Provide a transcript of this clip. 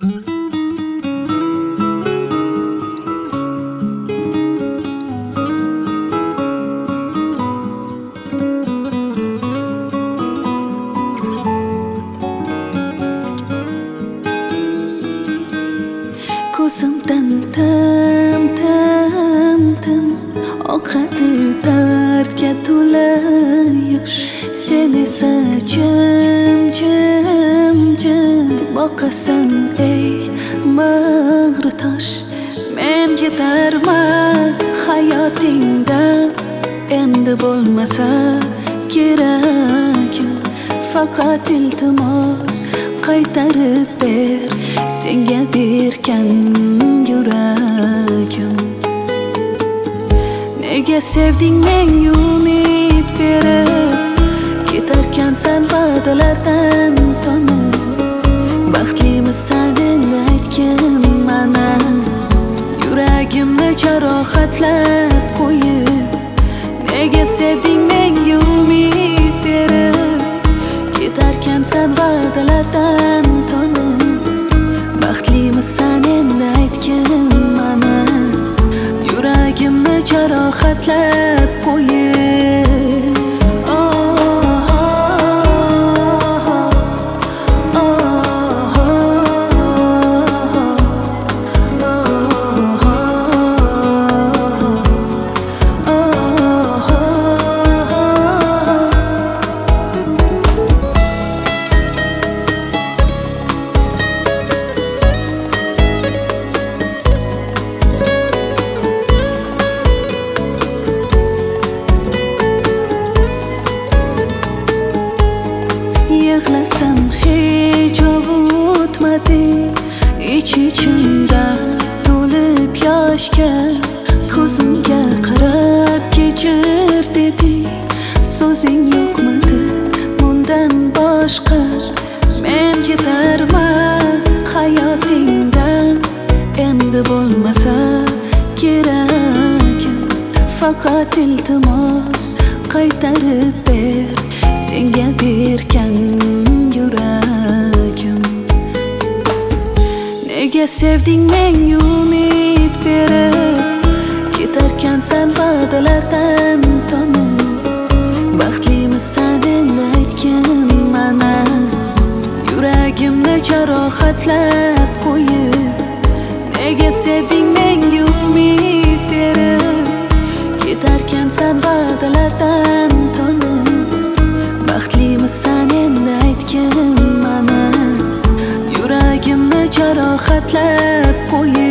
Ko'zimdan tim oqadi dardga to'la yosh. Sen esa jim boqasan ey bag'ri tosh. Men ketarman hayotingdan, endi bo'lmasa keragim. Faqat iltimos qaytarib ber senga bergan yuragim. Nega sevding menga umid berib, ketarkansan va'dalardan tonib. Baxtlimisan endi aytgin mana, yuragimni jarohatlab qo'yib. Nega sevding menga umid berib, ketarkansan va'dalardan tonib. Baxtlimisan endi aytgin mana, yuragimni jarohatlab qo'yib. Yig'lasam hech ovutmadi, ich-ichimda to'lib yoshga. Ko'zimga qarab kechir dedi, so'zing yo'qmidi bundan boshqa. Men ketarman hayotingdan, endi bo'lmasa keragim. Faqat iltimos qaytarib ber senga bergan yuragim. Nega sevding menga umid berib, ketarkansan va'dalardan tonib. Baxtlimisan endi aytgin mana, yuragimni jarohatlab qo'yib. Nega sevding menga umid berib, ketarkansan va'dalardan tonib. Baxtlimisan endi aytgin mana, yuragimni jarohatlab qo'yib.